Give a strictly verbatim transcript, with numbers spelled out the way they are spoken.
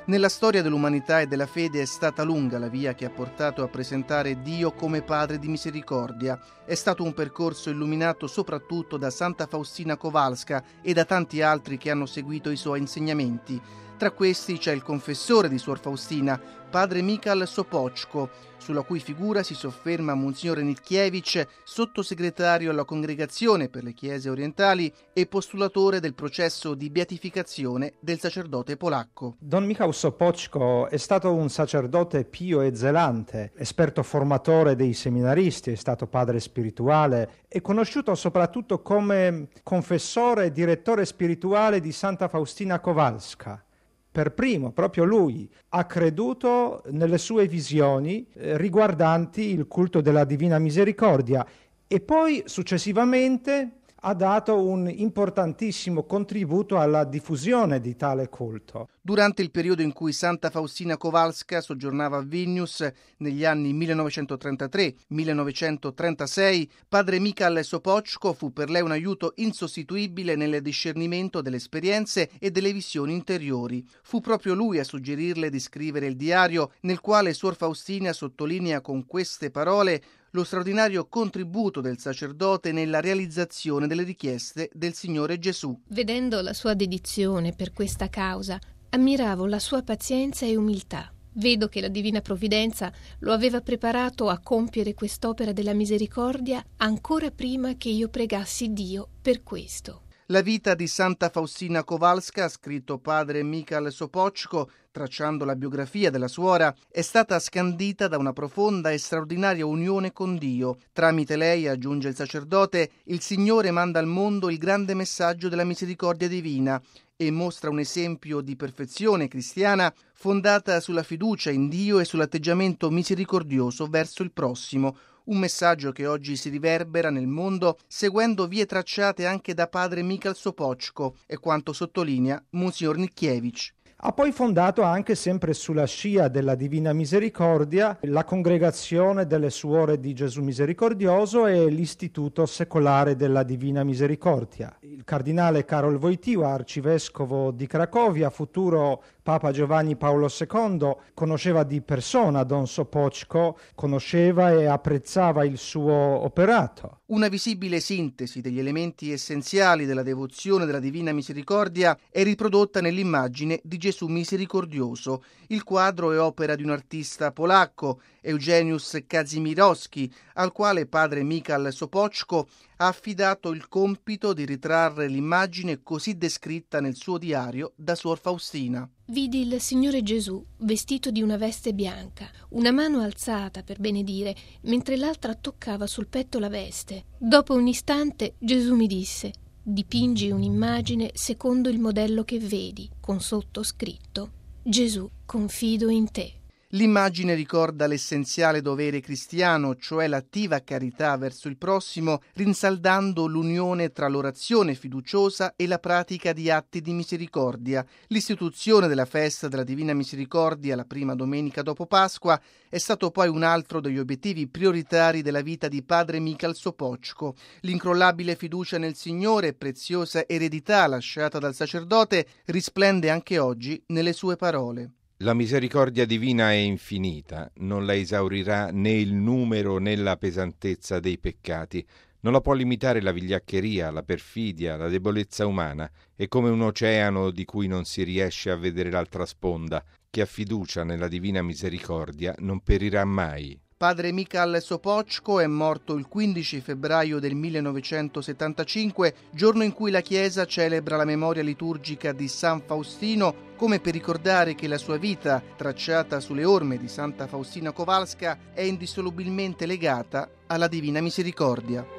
Nella storia dell'umanità e della fede è stata lunga la via che ha portato a presentare Dio come Padre di misericordia. È stato un percorso illuminato soprattutto da Santa Faustina Kowalska e da tanti altri che hanno seguito i suoi insegnamenti. Tra questi c'è il confessore di Suor Faustina, padre Michal Sopoćko, sulla cui figura si sofferma Monsignor Nitkiewicz, sottosegretario alla Congregazione per le Chiese Orientali e postulatore del processo di beatificazione del sacerdote polacco. Don Michał Sopoćko è stato un sacerdote pio e zelante, esperto formatore dei seminaristi, è stato padre spirituale e conosciuto soprattutto come confessore e direttore spirituale di Santa Faustina Kowalska. Per primo, proprio lui, ha creduto nelle sue visioni eh, riguardanti il culto della Divina Misericordia e poi successivamente ha dato un importantissimo contributo alla diffusione di tale culto. Durante il periodo in cui Santa Faustina Kowalska soggiornava a Vilnius negli anni millenovecentotrentatré millenovecentotrentasei, padre Michal Sopoćko fu per lei un aiuto insostituibile nel discernimento delle esperienze e delle visioni interiori. Fu proprio lui a suggerirle di scrivere il diario nel quale Suor Faustina sottolinea con queste parole lo straordinario contributo del sacerdote nella realizzazione delle richieste del Signore Gesù. Vedendo la sua dedizione per questa causa, ammiravo la sua pazienza e umiltà. Vedo che la Divina Provvidenza lo aveva preparato a compiere quest'opera della misericordia ancora prima che io pregassi Dio per questo. La vita di Santa Faustina Kowalska, ha scritto padre Michal Sopoćko, tracciando la biografia della suora, è stata scandita da una profonda e straordinaria unione con Dio. Tramite lei, aggiunge il sacerdote, il Signore manda al mondo il grande messaggio della misericordia divina e mostra un esempio di perfezione cristiana fondata sulla fiducia in Dio e sull'atteggiamento misericordioso verso il prossimo. Un messaggio che oggi si riverbera nel mondo seguendo vie tracciate anche da padre Michal Sopoćko e quanto sottolinea Monsignor Nitkiewicz. Ha poi fondato anche sempre sulla scia della Divina Misericordia la Congregazione delle Suore di Gesù Misericordioso e l'Istituto Secolare della Divina Misericordia. Il cardinale Karol Wojtyła, arcivescovo di Cracovia, futuro Papa Giovanni Paolo secondo, conosceva di persona Don Sopoćko, conosceva e apprezzava il suo operato. Una visibile sintesi degli elementi essenziali della devozione della Divina Misericordia è riprodotta nell'immagine di Gesù misericordioso. Il quadro è opera di un artista polacco, Eugeniusz Kazimierowski, al quale padre Michal Sopoćko ha affidato il compito di ritrarre l'immagine così descritta nel suo diario da Suor Faustina. Vidi il Signore Gesù vestito di una veste bianca, una mano alzata per benedire, mentre l'altra toccava sul petto la veste. Dopo un istante Gesù mi disse: dipingi un'immagine secondo il modello che vedi, con sotto scritto: Gesù, confido in te. L'immagine ricorda l'essenziale dovere cristiano, cioè l'attiva carità verso il prossimo, rinsaldando l'unione tra l'orazione fiduciosa e la pratica di atti di misericordia. L'istituzione della festa della Divina Misericordia, la prima domenica dopo Pasqua, è stato poi un altro degli obiettivi prioritari della vita di padre Michal Sopoćko. L'incrollabile fiducia nel Signore, preziosa eredità lasciata dal sacerdote, risplende anche oggi nelle sue parole. La misericordia divina è infinita, non la esaurirà né il numero né la pesantezza dei peccati, non la può limitare la vigliaccheria, la perfidia, la debolezza umana, è come un oceano di cui non si riesce a vedere l'altra sponda. Chi ha fiducia nella divina misericordia non perirà mai. Padre Michal Sopoćko è morto il quindici febbraio del millenovecentosettantacinque, giorno in cui la Chiesa celebra la memoria liturgica di San Faustino, come per ricordare che la sua vita, tracciata sulle orme di Santa Faustina Kowalska, è indissolubilmente legata alla Divina Misericordia.